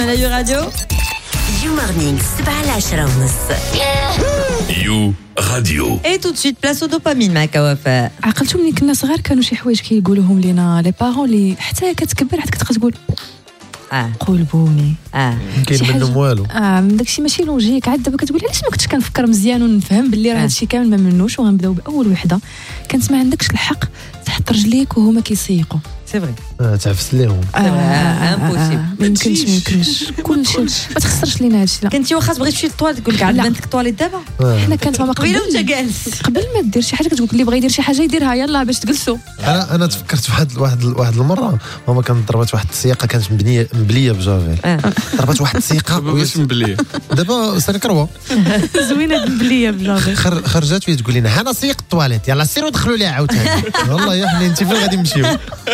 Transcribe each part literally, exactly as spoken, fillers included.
على يو راديو يو مورنينغ سبعة لعشرة ونص. يو راديو. اي تو سويت بلاصو دوبامين معك وفاء. عقلتو ملي كنا صغار كانوا شي حوايج كيقولوهم لينا لي بارون لي حتى كتكبر حتى كتبقى تقول اه قلبوني اه كاين منهم والو. اه من داكشي ماشي لوجيك. عاد دابا كتقول علاش ما كنتش كنفكر مزيان ونفهم باللي راه آه. هادشي كامل ما منوش وغنبداو باول وحده. كانت ما عندكش الحق تحط رجليك وهما كيسيقوا. سي فري آه تعفس ليهم. امبوسيبل. ما يمكنش ما يمكنش كلشي ما تخسرش لينا هادشي. لا كنتي واخا تبغي تمشي للطواليت تقول لك عاد لا. بنتك الطواليت دابا حنا كانت ماما قبيله قبل وانت جالس قبل ما دير شي حاجه كتقول لك اللي بغى يدير شي حاجه يديرها يلاه باش تجلسوا. انا انا تفكرت في واحد واحد واحد المره ماما كانت ضربات واحد السياقه كانت مبنيه مبليه بجافيل. ضربات واحد السياقه واش مبليه دابا سالي كروه زوينه بليه بجافي. خر خرجات وهي تقول لنا انا سيق الطواليت يلا سيروا دخلوا ليها عاوتاني. والله يا حنين انت فين غادي نمشيو.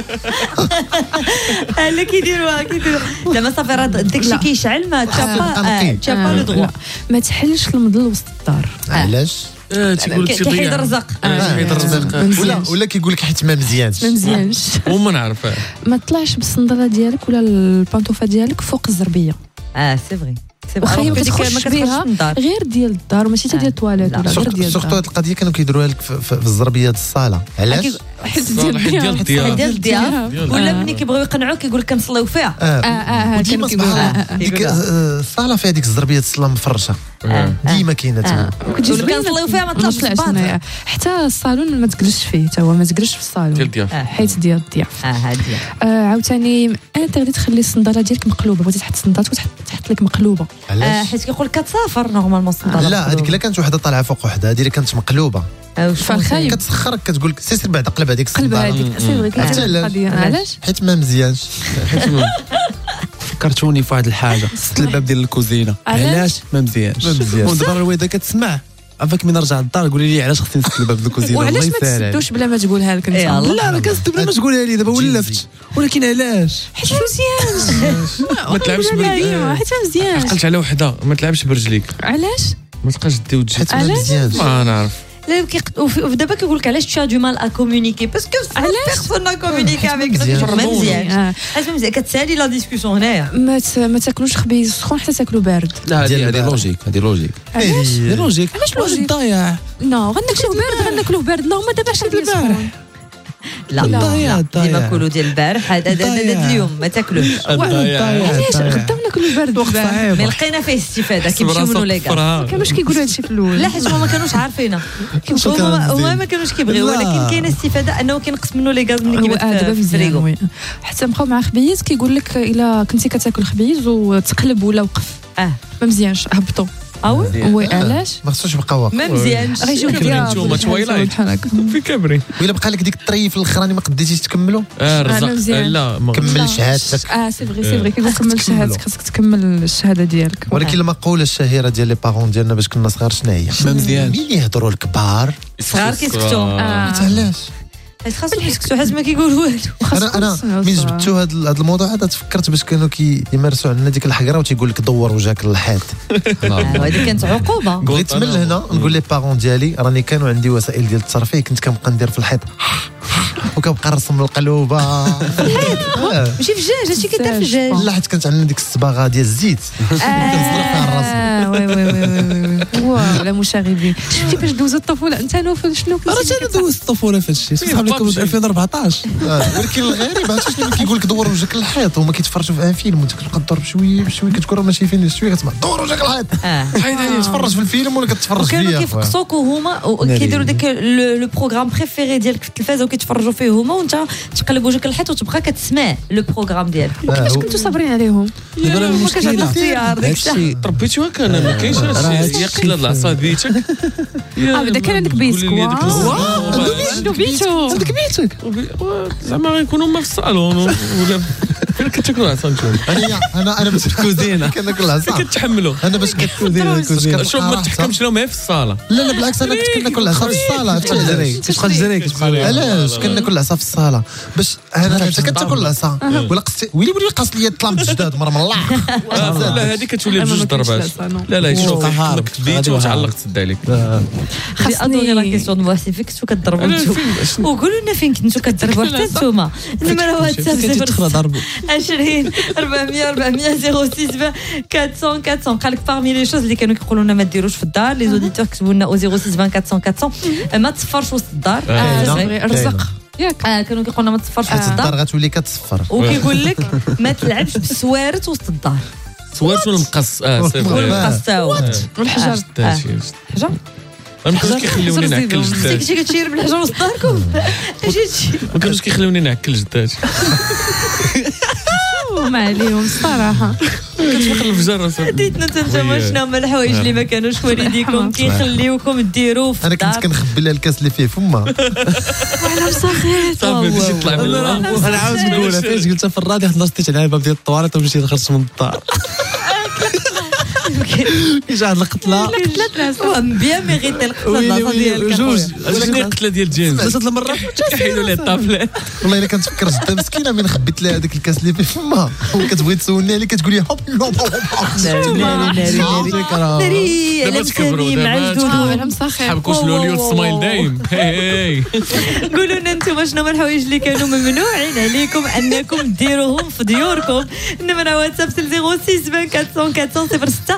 لا كيديروها كيديروها زعما صافي راه داكشي لا. كيشعل ما تنقي. تشابا تشابا لو دغوا ما تحلش المضل وسط الدار. علاش اه تيقول لك كيحيد الرزق حيد الرزق ولا ولا كيقول لك حيت ما مزيانش. ما مزيانش. وما نعرف ما تطلعش بالصندله ديالك ولا البانطوفه ديالك فوق الزربيه. اه سي فري سي واخا هي ما كتخرجش بها من الدار غير ديال الدار وماشي حتى ديال الطواليت لا. ولا غير ديال سورتو الدار. هاد القضيه كانوا كيديروها لك في, في, في الزربيه ديال الصاله. علاش؟ حيت ديال ديال الضياف. ديال الضياف ديال ولا آه. ملي كيبغيو يقنعوك كيقول لك كنصليو فيها اه اه اه وديما كانوا سبحان كيقولوا الله ديك كيقولوا. آه، الصاله فيها ديك الزربيه الصلاه مفرشه ديما كاينه تما. كيقول لك كنصليو فيها ما تطلعش الصباط حتى الصالون ما تجلسش فيه حتى هو ما تجلسش في الصالون ديال الضياف حيت ديال الضياف. اه هادي آه عاوتاني انت غادي تخلي الصنداله ديالك مقلوبه. بغيتي تحط صندالتك وتحط تحط لك مقلوبه. آه علاش؟ حيت كيقول لك كتسافر نورمالمون الصندالة لا هذيك الا كانت وحده طالعه فوق وحده هذه اللي كانت مقلوبه فالخايب كتسخرك كتقول لك سير بعد قلب هذيك قلب الصنداله هذيك سي فري عرفتي كاين علاش؟ القضيه. علاش؟ حيت ما مزيانش. فكرتوني في واحد الحاجه سد الباب ديال الكوزينه. علاش؟ علاش ما مزيانش ما مزيانش. ودابا الوالده كتسمع عافاك من نرجع للدار قولي لي علاش خصني نسد الباب ديال الكوزينه. وعلاش الله ما يسهل عليك. تسدوش بلا ما تقولها لك انت؟ إيه الله. لا راه كنسد بلا ما تقولها لي دابا ولفت ولكن علاش حيت ما مزيانش. ما تلعبش ايوا حيت ما مزيانش. عقلت على وحده ما تلعبش برجليك علاش؟ ما تبقاش دي وتجي حيت ما علاش؟ مزيانش. ما نعرف لا كيق- وفي- وفي دابا كيقول لك علاش tu as du mal à communiquer parce que personne n'a communiqué avec nous مزيان. ما مزيانش آه. حيت ما مزيان كتسالي لا ديسكوسيون هنايا ما ت- ما تاكلوش خبيز سخون حتى تاكلو بارد. لا ديال هذه هذه البارح. لوجيك هذه لوجيك علاش؟ هذه لوجيك علاش لوجيك؟ ضايع نو غناكلوه بارد غناكلوه بارد. لا هما دابا شاد البارح. البارح. لا لا. لا ضايع. ديما كلوا ديال البارح هذا هذا هذا اليوم ما تاكلوش علاش غدا ناكلوه بارد وقت البارح؟ صعيب مي لقينا فيه استفاده كيمشيو منو لي كاع كانوش كيقولوا هادشي في الاول. لا حيت هما ما كانوش عارفينها شو كان هما هما مزيان. ما كانوش كيبغيو لا. ولكن كاينه استفاده انه كينقص منه لي غاز ملي هو كيبات آه دابا في مزيان الفريغو وي. حتى بقاو مع خبيز كيقول لك الا كنتي كتاكل خبيز وتقلب ولا وقف اه ما مزيانش هبطوا. اه وي وي علاش؟ ما خصوش يبقى واقف. ما مزيانش غيجيو كبرين الدياب نتوما ولا شي حاجة تويلايت. بحال هكا. في كبري وإلا بقى لك ديك الطري في الاخراني ما قديتيش تكملوا اه أنا الرزق مزيان. لا ما كمل لا. شهادتك. اه سي فغي سي فغي كيقول خاصك كمل تكملو. شهادتك خاصك تكمل الشهاده ديالك. ولكن المقوله الشهيره ديال لي بارون ديالنا باش كنا صغار شنو هي؟ ما مزيانش. مين يهضروا الكبار صغار كيسكتوا آه. علاش؟ حيت خاصهم يسكتوا حيت ما كيقولوا والو انا انا من جبتو هذا هذا الموضوع هذا تفكرت باش كانوا كيمارسوا عندنا ديك الحقره وتيقول لك دور وجهك للحيط. هذه كانت عقوبه بغيت من هنا نقول لي بارون ديالي راني كانوا عندي وسائل ديال الترفيه كنت كنبقى ندير في الحيط وكنبقى نرسم القلوبه آه. ماشي في الدجاج هادشي كيدار في الدجاج لا حيت كانت عندنا ديك الصباغه ديال الزيت كنزرع فيها الراس. اه وي وي وي وي وي ولا مشاغبين. شفتي باش دوزو الطفوله انت نوفل شنو كنتي راه انا دوزت الطفوله في هادشي صحاب لكم بابجي. ألفين وأربعطاش. آه، ولكن الغريب عرفتي شنو كيقول لك دور وجهك للحيط هما كيتفرجوا في ان فيلم وانت كتبقى تضرب شويه بشويه كتكون راه ما شايفين شويه كتسمع دور وجهك للحيط اه حيد عليه تفرج في الفيلم ولا كتفرج وكانوا فيا كيفقصوك وهما وكيديروا داك لو بروغرام بريفيري ديالك في التلفازه وكيتفرجوا فيه هما وانت تقلب وجهك للحيط وتبقى كتسمع لو بروغرام ديالك كيفاش كنتوا صابرين عليهم؟ دابا راه ما كانش عندنا المشكله اختيار داك الشيء هادشي تربيتو هكا انا ما كاينش راه هادشي هادشي يا قلال العصا ديتك اه بدا كان عندك بيسكوا عنده بيتو عندك بيتك زعما غيكونوا هما في الصالون ولا فين كتاكلوا العصا نتوما انا انا انا باش كوزينه. كناكل العصا كتحملوا انا باش كوزينه كوزينه. شوف ما تحكمش لهم غير في الصاله لا لا بالعكس انا كنت كناكل العصا في الصاله كتبقى تجري كتبقى تجري كتبقى علاش كناكل العصا في الصاله باش انا انت كتاكل العصا ولا قصتي ويلي ويلي قاص لي الطلام بالجداد مره من الله لا هذه كتولي أما بجوج ما كاينش ضربات لا صالون. لا لا شوف قهار. ديت وتعلق تسد عليك ادوري لا كيسيون دو فين كنتو كضربوا أنا نتوما فين- شنو- وقولوا لنا فين كنتو كضربوا حتى نتوما النمره واتساب كتدخل صفر ضربوا عشرين أربعمية أربعمية صفر ستة أربعمية أربعمية قال لك parmi les choses اللي كانوا كيقولوا لنا ما ديروش في الدار لي زوديتور كتبوا لنا او صفر ستة أربعمية أربعمية ما تصفرش وسط الدار الرزق ياك اه كانوا كيقولوا لنا ما تصفرش وسط الدار الدار غتولي كتصفر وكيقول لك ما تلعبش بالسوارت وسط الدار سوارت ولا مقص اه سي فري والمقص تا هو والحجر حجر ما كانوش كيخليوني نعكل جداتي كنتي كتشير بالحجر وسط داركم اش هادشي ما كانوش كيخليوني نعكل جداتي ما عليهم الصراحه كتفيق الفجر اصاحبي ديتنا نتوما شنو هما الحوايج اللي ما كانوش والديكم كيخليوكم ديروه في انا الدار كنت كنخبي لها الكاس اللي فيه فما وانا مسخيت صافي هادشي يطلع من الراب انا عاوز نقولها فاش قلتها في الراديو خلصت على الباب ديال الطواليت ومشيت خرجت من الدار كي جا القتله بيان ميغيتي القصه ويلي ديالك ويلي جوج شنو القتله ديال جيمس ثلاثه المرات كيحيدوا ليه الطابله والله الا كنتفكر جده مسكينه من خبيت لها هذاك الكاس اللي فيه فما وكتبغي تسولني عليه كتقول لي هوب ناري ناري ناري ناري دابا انا تكبروا مسامي مع دابا الجدود انا مسخيت حبكوش لوليو سمايل دايم هي هي قولوا لنا انتم شنو هما الحوايج اللي كانوا ممنوعين عليكم انكم ديروهم في ديوركم النمره واتساب صفر ستة أربعمية أربعمية صفر ستة